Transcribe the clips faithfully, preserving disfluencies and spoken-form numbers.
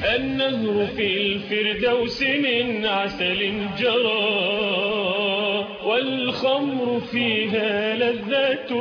النهر في الفردوس من عسل جرى، والخمر فيها لذة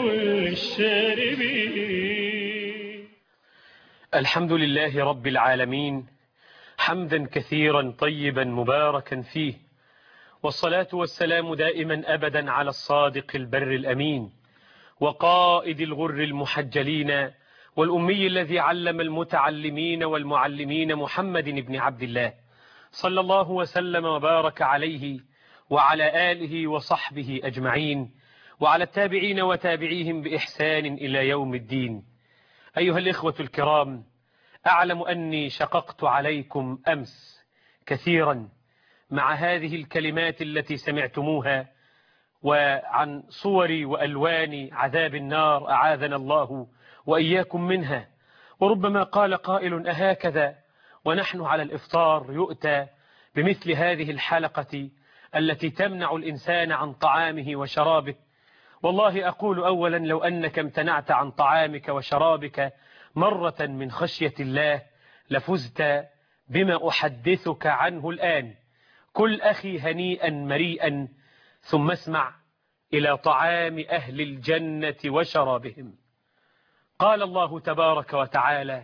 للشاربين. الحمد لله رب العالمين، حمدا كثيرا طيبا مباركا فيه، والصلاة والسلام دائما أبدا على الصادق البر الأمين، وقائد الغر المحجلين، والأمي الذي علم المتعلمين والمعلمين، محمد بن عبد الله، صلى الله وسلم وبارك عليه وعلى آله وصحبه أجمعين، وعلى التابعين وتابعيهم بإحسان إلى يوم الدين. أيها الإخوة الكرام، أعلم أني شققت عليكم أمس كثيرا مع هذه الكلمات التي سمعتموها، وعن صور وألوان عذاب النار أعاذنا الله وإياكم منها. وربما قال قائل: أهكذا ونحن على الإفطار يؤتى بمثل هذه الحلقة التي تمنع الإنسان عن طعامه وشرابه؟ والله أقول أولا: لو أنك امتنعت عن طعامك وشرابك مرة من خشية الله لفزت بما أحدثك عنه الآن. كل أخي هنيئا مريئا، ثم اسمع إلى طعام أهل الجنة وشرابهم. قال الله تبارك وتعالى: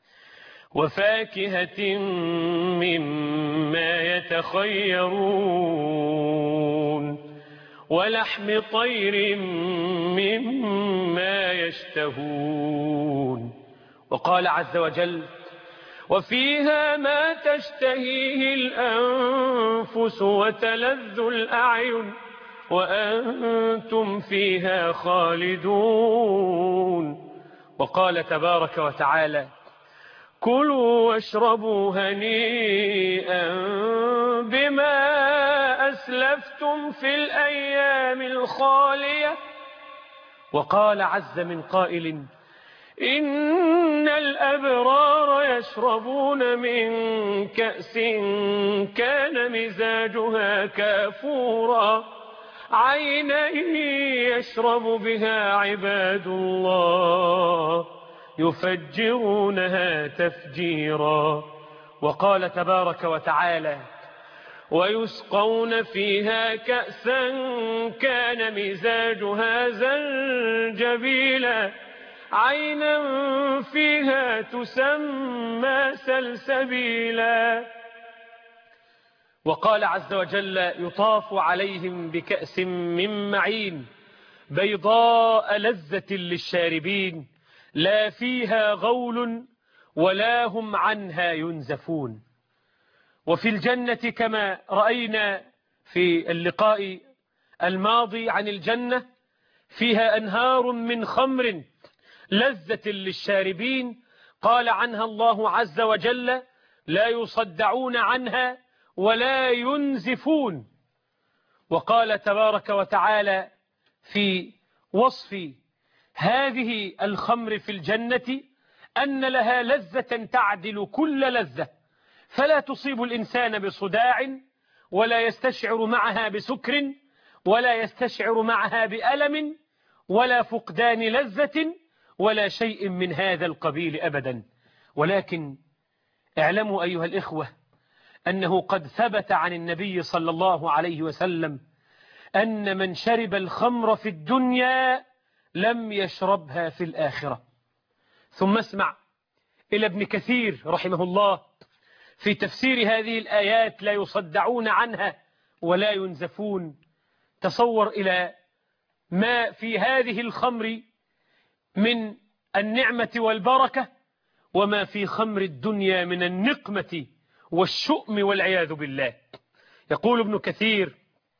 وفاكهة مما يتخيرون، ولحم طير مما يشتهون. وقال عز وجل: وفيها ما تشتهيه الأنفس وتلذ الأعين وأنتم فيها خالدون. وقال تبارك وتعالى: كلوا واشربوا هنيئا بما أسلفتم في الأيام الخالية. وقال عز من قائل: إن الأبرار يشربون من كأس كان مزاجها كافورا، عينا يشرب بها عباد الله يفجرونها تفجيرا. وقال تبارك وتعالى: ويسقون فيها كأسا كان مزاجها زنجبيلا، عينا فيها تسمى سلسبيلا. وقال عز وجل: يطاف عليهم بكأس من معين بيضاء لذة للشاربين، لا فيها غول ولا هم عنها ينزفون. وفي الجنة كما رأينا في اللقاء الماضي عن الجنة، فيها أنهار من خمر لذة للشاربين، قال عنها الله عز وجل: لا يصدعون عنها ولا ينزفون. وقال تبارك وتعالى في وصف هذه الخمر في الجنة أن لها لذة تعدل كل لذة، فلا تصيب الإنسان بصداع، ولا يستشعر معها بسكر، ولا يستشعر معها بألم، ولا فقدان لذة، ولا شيء من هذا القبيل أبدا. ولكن اعلموا أيها الإخوة أنه قد ثبت عن النبي صلى الله عليه وسلم أن من شرب الخمر في الدنيا لم يشربها في الآخرة. ثم اسمع إلى ابن كثير رحمه الله في تفسير هذه الآيات: لا يصدعون عنها ولا ينزفون. تصور إلى ما في هذه الخمر من النعمة والبركة، وما في خمر الدنيا من النقمة والشؤم والعياذ بالله. يقول ابن كثير: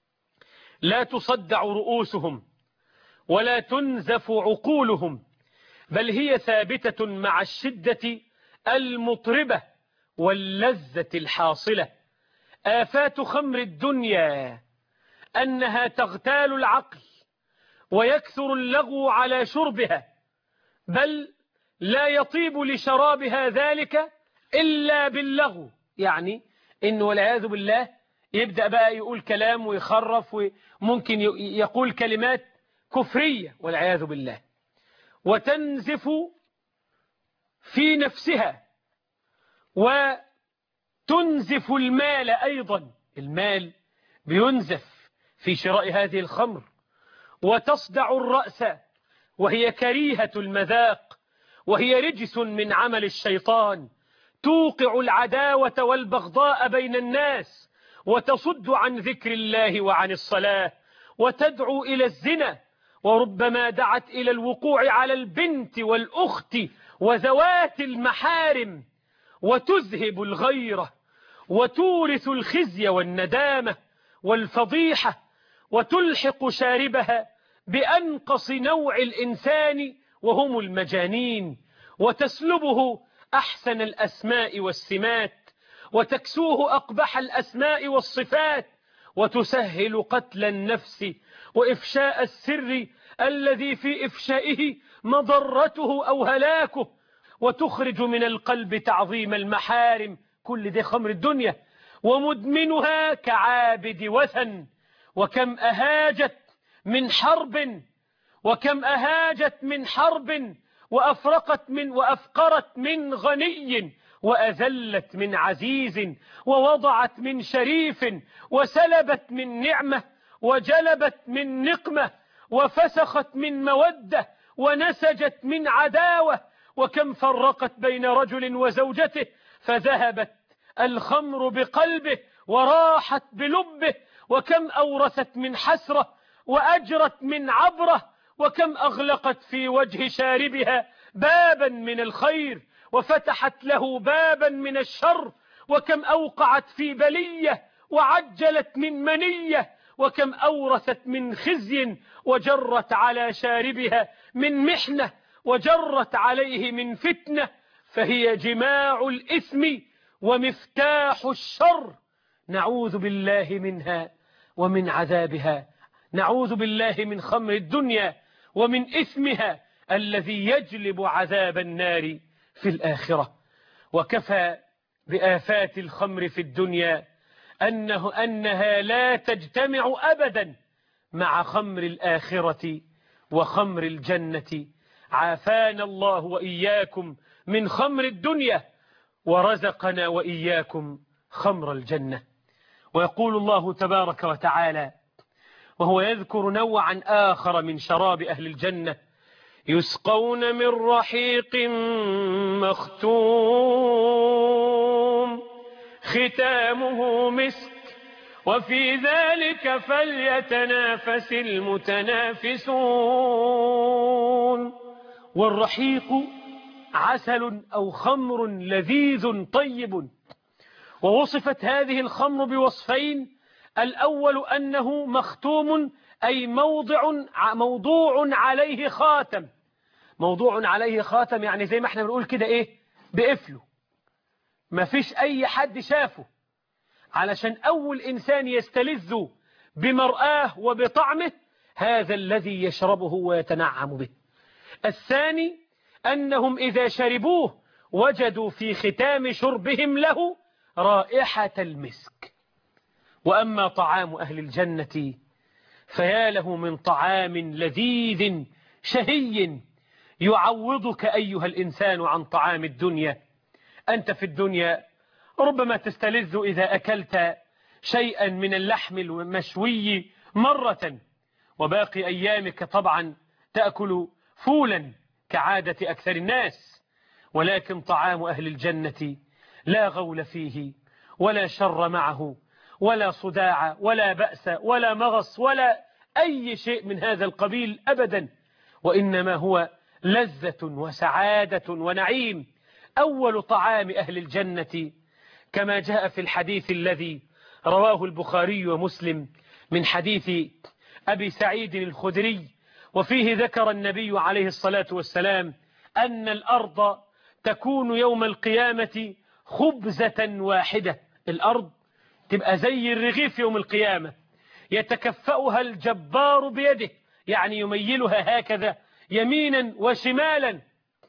لا تصدع رؤوسهم ولا تنزف عقولهم، بل هي ثابتة مع الشدة المطربة واللذة الحاصلة. آفات خمر الدنيا أنها تغتال العقل ويكثر اللغو على شربها، بل لا يطيب لشرابها ذلك إلا باللغو. يعني إنه والعياذ بالله يبدأ بقى يقول كلام ويخرف، وممكن يقول كلمات كفرية والعياذ بالله، وتنزف في نفسها تنزف المال أيضا، المال بينزف في شراء هذه الخمر، وتصدع الرأس وهي كريهة المذاق، وهي رجس من عمل الشيطان، توقع العداوة والبغضاء بين الناس، وتصد عن ذكر الله وعن الصلاة، وتدعو إلى الزنا، وربما دعت إلى الوقوع على البنت والأخت وذوات المحارم، وتذهب الغيرة، وتورث الخزي والندامة والفضيحة، وتلحق شاربها بأنقص نوع الإنسان وهم المجانين، وتسلبه أحسن الأسماء والسمات، وتكسوه أقبح الأسماء والصفات، وتسهل قتل النفس وإفشاء السر الذي في إفشائه مضرته أو هلاكه، وتخرج من القلب تعظيم المحارم. كل دي خمر الدنيا، ومدمنها كعابد وثن. وكم أهاجت من حرب وكم أهاجت من حرب وأفرقت من وأفقرت من غني، وأذلت من عزيز، ووضعت من شريف، وسلبت من نعمة، وجلبت من نقمة، وفسخت من مودة، ونسجت من عداوة. وكم فرقت بين رجل وزوجته، فذهبت الخمر بقلبه وراحت بلبه. وكم أورثت من حسرة وأجرت من عبرة، وكم أغلقت في وجه شاربها بابا من الخير وفتحت له بابا من الشر. وكم أوقعت في بلية وعجلت من منية، وكم أورثت من خزي وجرت على شاربها من محنة، وجرت عليه من فتنة. فهي جماع الإثم ومفتاح الشر، نعوذ بالله منها ومن عذابها، نعوذ بالله من خمر الدنيا ومن إثمها الذي يجلب عذاب النار في الآخرة. وكفى بآفات الخمر في الدنيا أنه أنها لا تجتمع أبدا مع خمر الآخرة وخمر الجنة. عافانا الله وإياكم من خمر الدنيا، ورزقنا وإياكم خمر الجنة. ويقول الله تبارك وتعالى وهو يذكر نوعا آخر من شراب أهل الجنة: يسقون من رحيق مختوم ختامه مسك وفي ذلك فليتنافس المتنافسون. والرحيق عسل أو خمر لذيذ طيب. ووصفت هذه الخمر بوصفين: الأول أنه مختوم، أي موضع موضوع عليه خاتم. موضوع عليه خاتم يعني زي ما احنا بنقول كده ايه، بقفله، ما فيش أي حد شافه، علشان أول إنسان يستلذ بمرآه وبطعمه هذا الذي يشربه ويتنعم به. الثاني أنهم إذا شربوه وجدوا في ختام شربهم له رائحة المسك. وأما طعام أهل الجنة فيا له من طعام لذيذ شهي يعوضك أيها الإنسان عن طعام الدنيا. أنت في الدنيا ربما تستلذ إذا أكلت شيئا من اللحم المشوي مرة، وباقي أيامك طبعا تأكل فولا كعادة أكثر الناس. ولكن طعام أهل الجنة لا غول فيه ولا شر معه ولا صداع ولا بأس ولا مغص ولا أي شيء من هذا القبيل أبدا، وإنما هو لذة وسعادة ونعيم. أول طعام أهل الجنة كما جاء في الحديث الذي رواه البخاري ومسلم من حديث أبي سعيد الخدري، وفيه ذكر النبي عليه الصلاة والسلام أن الأرض تكون يوم القيامة خبزة واحدة. الأرض تبقى زي الرغيف يوم القيامة، يتكفأها الجبار بيده، يعني يميلها هكذا يمينا وشمالا،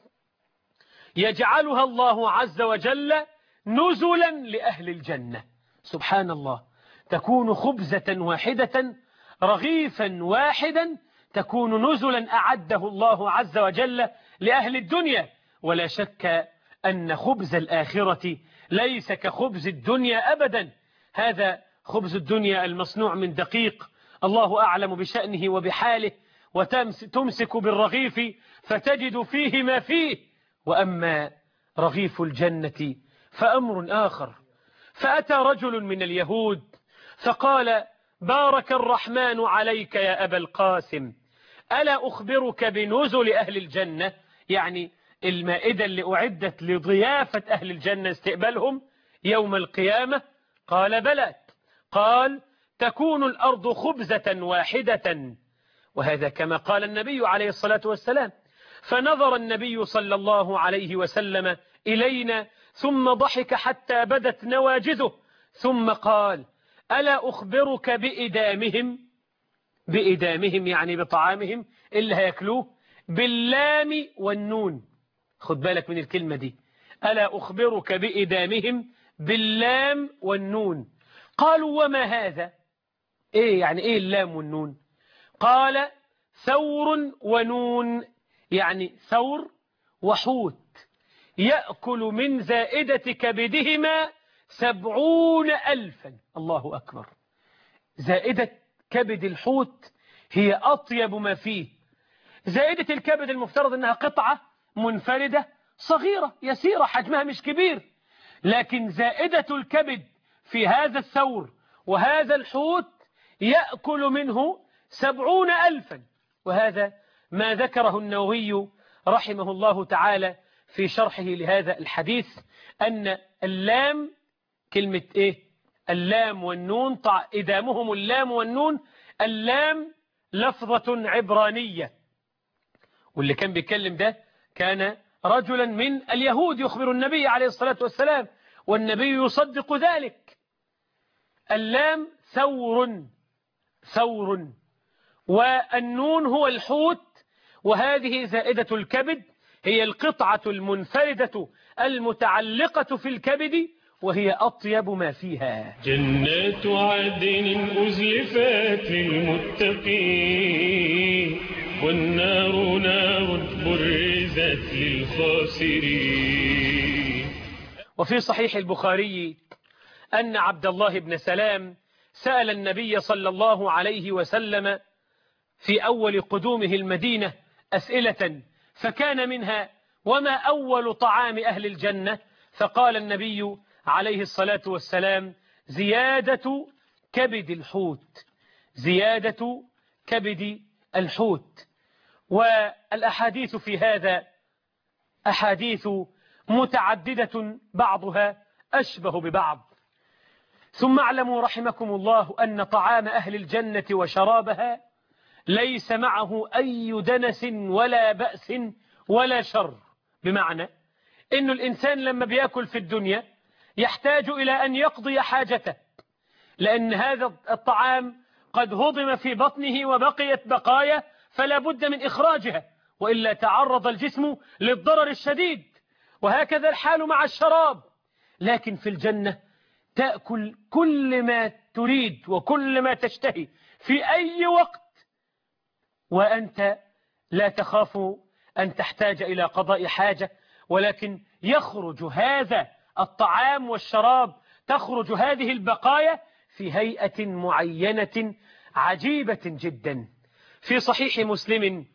يجعلها الله عز وجل نزلا لأهل الجنة. سبحان الله، تكون خبزة واحدة رغيفا واحدا، تكون نزلا أعده الله عز وجل لأهل الدنيا. ولا شك أن خبز الآخرة ليس كخبز الدنيا أبدا. هذا خبز الدنيا المصنوع من دقيق الله أعلم بشأنه وبحاله، وتمسك بالرغيف فتجد فيه ما فيه. وأما رغيف الجنة فأمر آخر. فأتى رجل من اليهود فقال: بارك الرحمن عليك يا أبا القاسم، ألا أخبرك بنزل أهل الجنة؟ يعني المائدة اللي أعدت لضيافة أهل الجنة استقبالهم يوم القيامة. قال: بلى. قال: تكون الأرض خبزة واحدة، وهذا كما قال النبي عليه الصلاة والسلام. فنظر النبي صلى الله عليه وسلم إلينا ثم ضحك حتى بدت نواجذه، ثم قال: ألا أخبرك بإدامهم؟ بإدامهم يعني بطعامهم اللي هيأكلوه، باللام والنون. خد بالك من الكلمة دي، ألا أخبرك بإدامهم باللام والنون. قالوا: وما هذا؟ إيه يعني إيه اللام والنون؟ قال: ثور ونون، يعني ثور وحوت يأكل من زائدة كبدهما سبعون ألفا. الله أكبر. زائدة كبد الحوت هي أطيب ما فيه. زائدة الكبد المفترض أنها قطعة منفردة صغيرة يسيرة حجمها مش كبير، لكن زائدة الكبد في هذا الثور وهذا الحوت يأكل منه سبعون ألفا. وهذا ما ذكره النووي رحمه الله تعالى في شرحه لهذا الحديث، أن اللام كلمة إيه؟ اللام والنون، طع إدامهم اللام والنون. اللام لفظة عبرانية، واللي كان بيتكلم ده كان رجلا من اليهود يخبر النبي عليه الصلاة والسلام، والنبي يصدق ذلك. اللام ثور ثور، والنون هو الحوت، وهذه زائدة الكبد هي القطعة المنفردة المتعلقة في الكبد، وهي أطيب ما فيها. جنات عدن أزلفت للمتقين، والنار نار برزت للخاسرين. وفي صحيح البخاري أن عبد الله بن سلام سأل النبي صلى الله عليه وسلم في أول قدومه المدينة أسئلة، فكان منها: وما أول طعام أهل الجنة؟ فقال النبي عليه الصلاة والسلام: زيادة كبد الحوت، زيادة كبد الحوت. والأحاديث في هذا أحاديث متعددة بعضها أشبه ببعض. ثم اعلموا رحمكم الله أن طعام أهل الجنة وشرابها ليس معه أي دنس ولا بأس ولا شر، بمعنى أن الإنسان لما بيأكل في الدنيا يحتاج إلى أن يقضي حاجته، لأن هذا الطعام قد هضم في بطنه وبقيت بقايا فلا بد من إخراجها، وإلا تعرض الجسم للضرر الشديد. وهكذا الحال مع الشراب. لكن في الجنة تأكل كل ما تريد وكل ما تشتهي في أي وقت، وأنت لا تخاف أن تحتاج إلى قضاء حاجة، ولكن يخرج هذا الطعام والشراب، تخرج هذه البقايا في هيئة معينة عجيبة جدا. في صحيح مسلم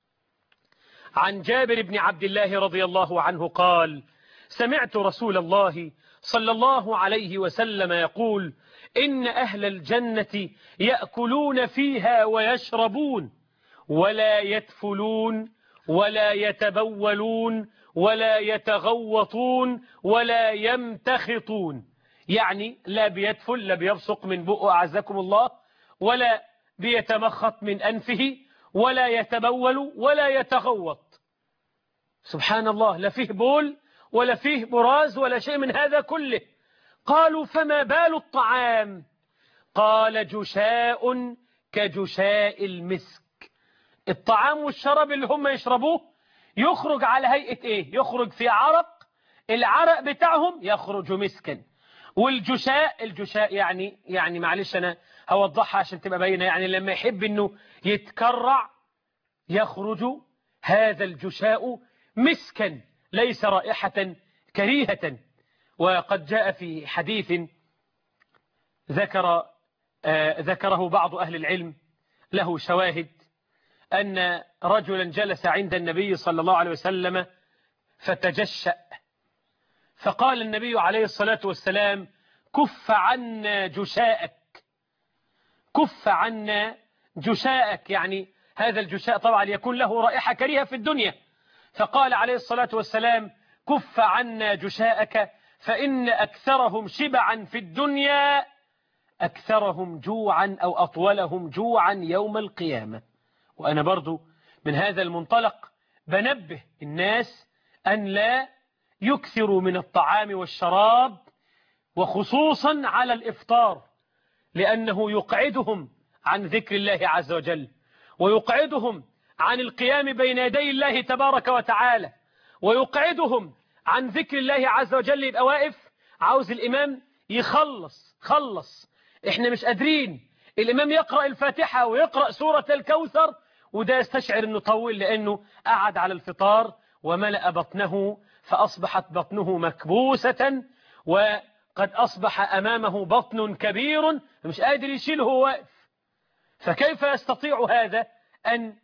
عن جابر بن عبد الله رضي الله عنه قال: سمعت رسول الله صلى الله عليه وسلم يقول: إن أهل الجنة يأكلون فيها ويشربون ولا يتفلون ولا يتبولون ولا يتغوطون ولا يمتخطون. يعني لا بيتفل، لا بيبصق من بقه أعزكم الله، ولا بيتمخط من أنفه، ولا يتبول ولا يتغوط. سبحان الله، لا فيه بول ولا فيه براز ولا شيء من هذا كله. قالوا: فما بال الطعام؟ قال: جشاء كجشاء المسك. الطعام والشراب اللي هم يشربوه يخرج على هيئة ايه؟ يخرج في عرق، العرق بتاعهم يخرج مسكا. والجشاء، الجشاء يعني يعني معلش انا هوضحها عشان تبقى باينه، يعني لما يحب انه يتكرع يخرج هذا الجشاء مسكا، ليس رائحة كريهة. وقد جاء في حديث ذكر آه ذكره بعض أهل العلم له شواهد أن رجلا جلس عند النبي صلى الله عليه وسلم فتجشأ، فقال النبي عليه الصلاة والسلام: كف عنا جشاءك، كف عنا جشاءك، يعني هذا الجشاء طبعا يكون له رائحة كريهة في الدنيا. فقال عليه الصلاة والسلام: كف عنا جشاءك فإن أكثرهم شبعا في الدنيا أكثرهم جوعا أو أطولهم جوعا يوم القيامة. وأنا برضو من هذا المنطلق بنبه الناس أن لا يكثروا من الطعام والشراب، وخصوصا على الإفطار، لأنه يقعدهم عن ذكر الله عز وجل، ويقعدهم عن القيام بين يدي الله تبارك وتعالى، ويقعدهم عن ذكر الله عز وجل. يبقى واقف عاوز الإمام يخلص خلص، احنا مش قادرين، الإمام يقرأ الفاتحة ويقرأ سورة الكوثر، وده يستشعر أنه طول لأنه قعد على الفطار وملأ بطنه، فأصبحت بطنه مكبوسة، وقد أصبح أمامه بطن كبير مش قادر يشيله واقف. فكيف يستطيع هذا أن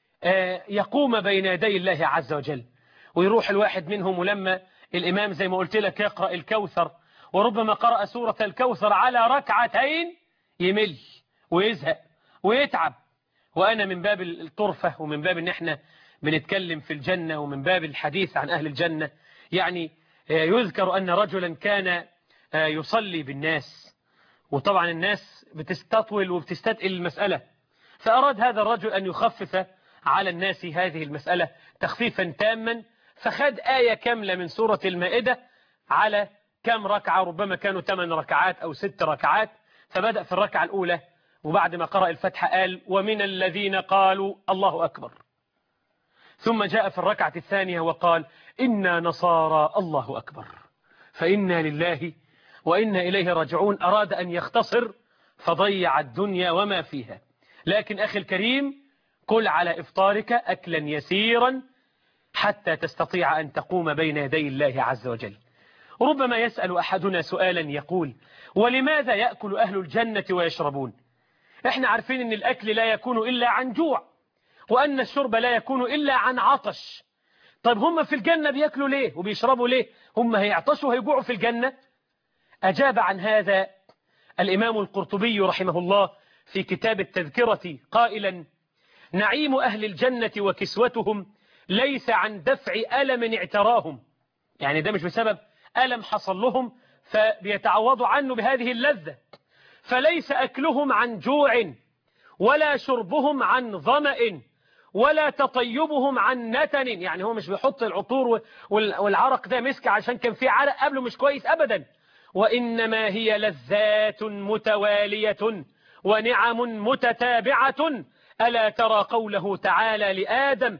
يقوم بين يدي الله عز وجل؟ ويروح الواحد منهم، ولما الإمام زي ما قلت لك يقرأ الكوثر، وربما قرأ سورة الكوثر على ركعتين، يمل ويزهق ويتعب. وأنا من باب الطرفة ومن باب أن احنا بنتكلم في الجنة ومن باب الحديث عن أهل الجنة، يعني يذكر أن رجلا كان يصلي بالناس، وطبعا الناس بتستطول وبتستثقل المسألة، فأراد هذا الرجل أن يخفف على الناس هذه المسألة تخفيفا تاما، فخد آية كاملة من سورة المائدة على كم ركعة، ربما كانوا ثمان ركعات أو ست ركعات. فبدأ في الركعة الأولى، وبعد ما قرأ الفتحة قال: ومن الذين قالوا الله أكبر. ثم جاء في الركعة الثانية وقال: إنا نصارى الله أكبر، فإنا لله وإنا إليه راجعون. أراد أن يختصر فضيع الدنيا وما فيها. لكن أخي الكريم، كل على إفطارك أكلا يسيرا حتى تستطيع أن تقوم بين يدي الله عز وجل. ربما يسأل أحدنا سؤالا يقول: ولماذا يأكل أهل الجنة ويشربون؟ احنا عارفين أن الأكل لا يكون إلا عن جوع، وأن الشرب لا يكون إلا عن عطش. طيب هم في الجنة بيأكلوا ليه وبيشربوا ليه؟ هم هيعطشوا وهيجوعوا في الجنة؟ أجاب عن هذا الإمام القرطبي رحمه الله في كتاب التذكرة قائلا: نعيم أهل الجنة وكسوتهم ليس عن دفع ألم اعتراهم، يعني ده مش بسبب ألم حصل لهم فبيتعوضوا عنه بهذه اللذة. فليس أكلهم عن جوع، ولا شربهم عن ظمأ، ولا تطيبهم عن نتن، يعني هو مش بيحط العطور والعرق ده مسك عشان كان فيه عرق قبله مش كويس أبدا، وإنما هي لذات متوالية ونعم متتابعة. ألا ترى قوله تعالى لآدم: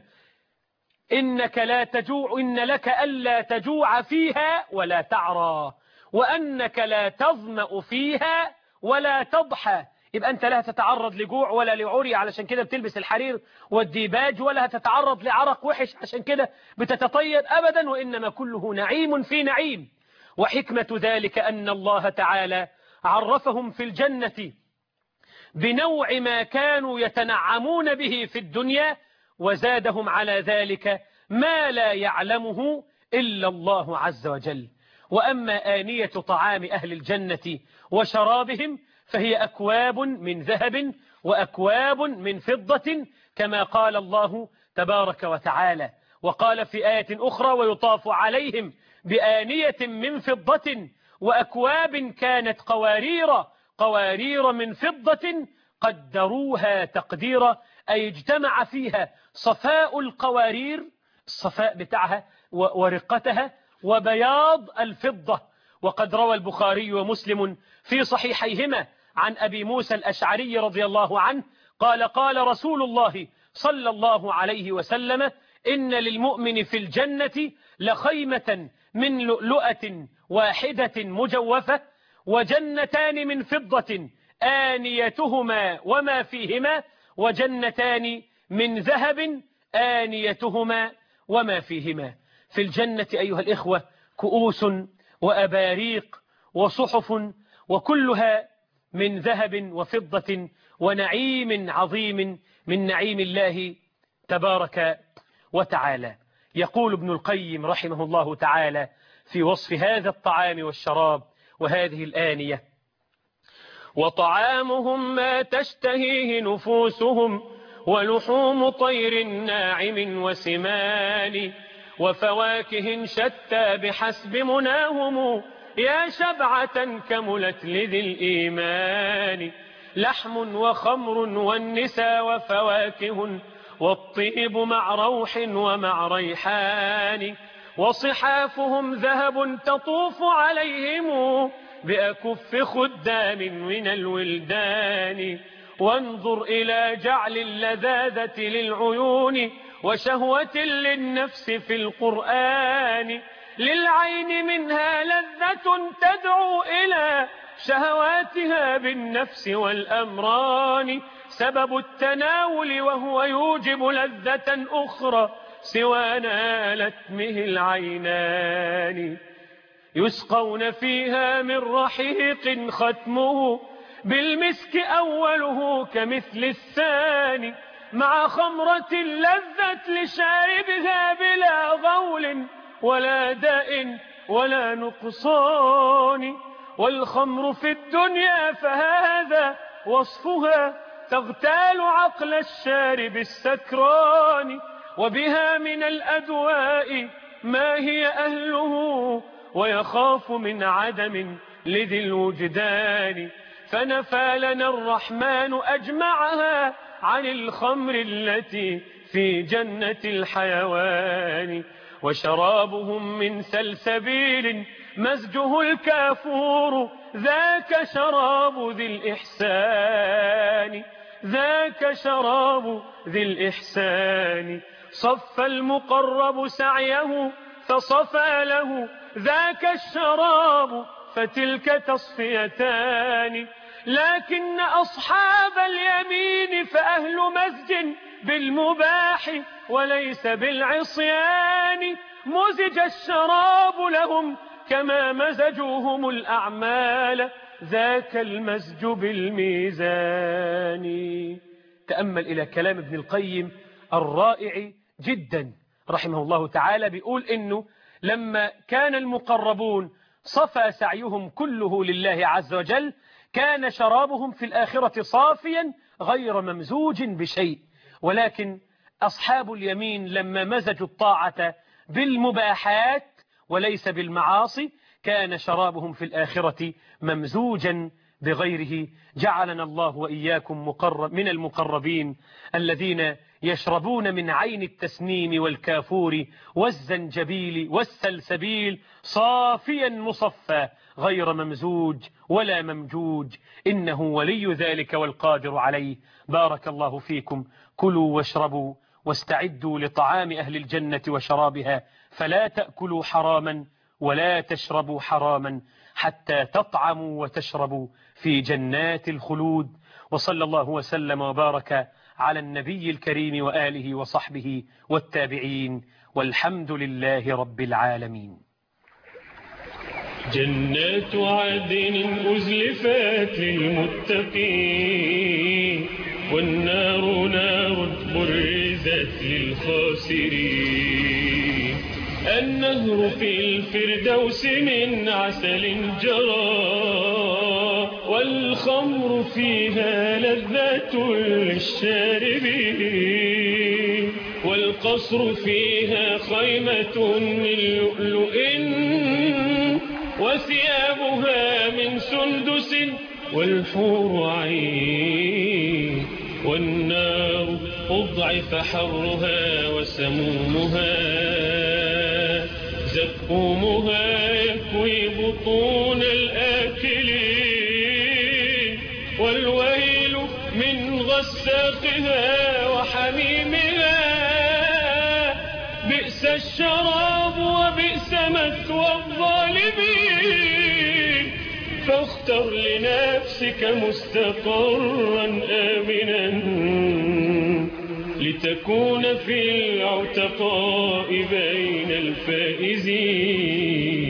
إنك لا تجوع، إن لك ألا تجوع فيها ولا تعرى، وأنك لا تظمأ فيها ولا تضحى. يبقى أنت لا تتعرض لجوع ولا لعري علشان كده بتلبس الحرير والديباج، ولا تتعرض لعرق وحش عشان كده بتتطيب أبدا، وإنما كله نعيم في نعيم. وحكمة ذلك أن الله تعالى عرفهم في الجنة بنوع ما كانوا يتنعمون به في الدنيا، وزادهم على ذلك ما لا يعلمه إلا الله عز وجل. وأما آنية طعام أهل الجنة وشرابهم فهي أكواب من ذهب وأكواب من فضة، كما قال الله تبارك وتعالى. وقال في آية أخرى: ويطاف عليهم بآنية من فضة وأكواب كانت قوارير قوارير من فضة قدروها تقديرا، أي اجتمع فيها صفاء القوارير، الصفاء بتاعها ورقتها، وبياض الفضة. وقد روى البخاري ومسلم في صحيحيهما عن أبي موسى الأشعري رضي الله عنه قال: قال رسول الله صلى الله عليه وسلم: إن للمؤمن في الجنة لخيمة من لؤلؤة واحدة مجوفة، وجنتان من فضة آنيتهما وما فيهما، وجنتان من ذهب آنيتهما وما فيهما. في الجنة أيها الإخوة كؤوس وأباريق وصحف، وكلها من ذهب وفضة ونعيم عظيم من نعيم الله تبارك وتعالى. يقول ابن القيم رحمه الله تعالى في وصف هذا الطعام والشراب وهذه الآنية: وطعامهم ما تشتهيه نفوسهم، ولحوم طير ناعم وسمان، وفواكه شتى بحسب مناهم، يا شبعة كملت لذي الإيمان. لحم وخمر والنساء وفواكه، والطيب مع روح ومع ريحان، وصحافهم ذهب تطوف عليهم بأكف خدام من الولدان. وانظر إلى جعل اللذاذة للعيون وشهوة للنفس في القرآن، للعين منها لذة تدعو إلى شهواتها بالنفس والأمران، سبب التناول وهو يوجب لذة أخرى سوى نالتمه العينان. يسقون فيها من رحيق ختمه بالمسك أوله كمثل الثاني، مع خمرة لذت لشاربها بلا غول ولا داء ولا نقصان. والخمر في الدنيا فهذا وصفها، تغتال عقل الشارب السكران، وبها من الأدواء ما هي أهله، ويخاف من عدم لذي الوجدان. فنفى لنا الرحمن أجمعها عن الخمر التي في جنة الحيوان. وشرابهم من سلسبيل مزجه الكافور، ذاك شراب ذي الإحسان، ذاك شراب ذي الإحسان. صف المقرب سعيه فصفى له، ذاك الشراب فتلك تصفيتان. لكن أصحاب اليمين فأهل مزج بالمباح وليس بالعصيان، مزج الشراب لهم كما مزجوهم الأعمال، ذاك المزج بالميزان. تأمل إلى كلام ابن القيم الرائع جدا رحمه الله تعالى، بيقول إنه لما كان المقربون صفى سعيهم كله لله عز وجل، كان شرابهم في الآخرة صافيا غير ممزوج بشيء. ولكن أصحاب اليمين لما مزجوا الطاعة بالمباحات وليس بالمعاصي، كان شرابهم في الآخرة ممزوجا بغيره. جعلنا الله وإياكم مقرب من المقربين الذين يشربون من عين التسنيم والكافور والزنجبيل والسلسبيل صافيا مصفى غير ممزوج ولا ممجوج، إنه ولي ذلك والقادر عليه. بارك الله فيكم. كلوا واشربوا واستعدوا لطعام أهل الجنة وشرابها، فلا تأكلوا حراما ولا تشربوا حراما حتى تطعموا وتشربوا في جنات الخلود. وصلى الله وسلم وبارك على النبي الكريم وآله وصحبه والتابعين، والحمد لله رب العالمين. جنات عدن أزلفت للمتقين، والنار نار برزت للخاسرين. النهر في الفردوس من عسل جرى، والخمر فيها لذة للشاربين. والقصر فيها خيمة من لؤلؤ، وثيابها من سندس والحور عين. والنار أضعف حرها وسمومها، زقومها يكوي بطون الآكلين. والويل من غساقها وحميمها، بئس الشراب وبئس مثوى الظالمين. فاختر لنفسك مستقرا آمنا، لتكون في العتقاء بين الفائزين.